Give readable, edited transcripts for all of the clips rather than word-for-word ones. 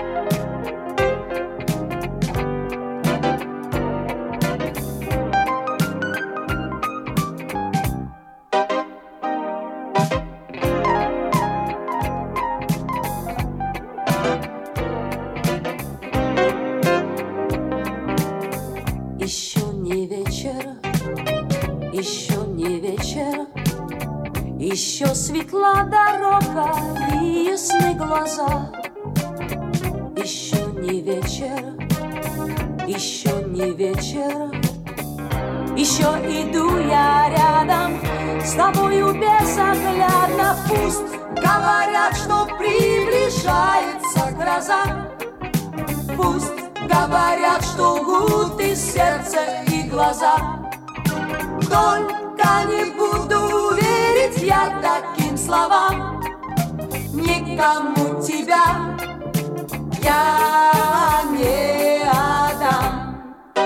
Еще светла дорога и ясны глаза. Еще не вечер, еще не вечер. Еще иду я рядом с тобою безоглядно. Пусть говорят, что приближается гроза. Пусть говорят, что лгут и сердце, и глаза. Только не буду верить я таким словам. Никому тебя я не отдам.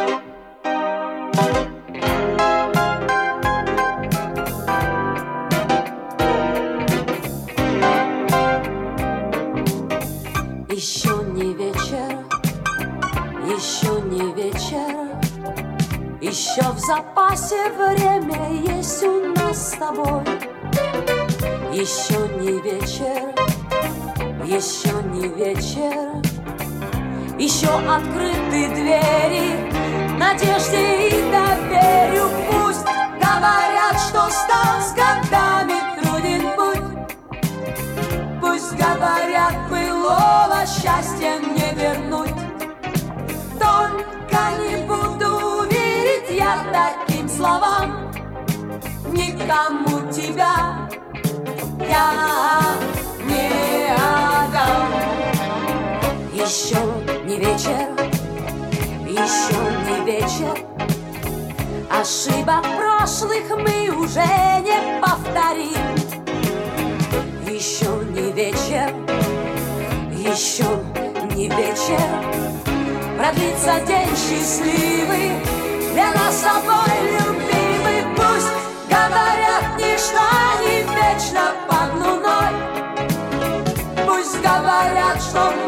Еще не вечер, еще не вечер. Еще в запасе время есть у нас с тобой. Еще не вечер, еще не вечер. Еще открыты двери надежде и доверию. Пусть говорят, что стал с годами труден путь. Пусть говорят, былого счастья не вернуть. Только не буду верить я таким словам. Никому тебя я не отдам. Еще не вечер, еще не вечер. Ошибок прошлых мы уже не повторим. Еще не вечер, еще не вечер. Продлится день счастливый, для нас обоих любимый. Пусть говорят, ничто не вечно под луной. Пусть говорят, что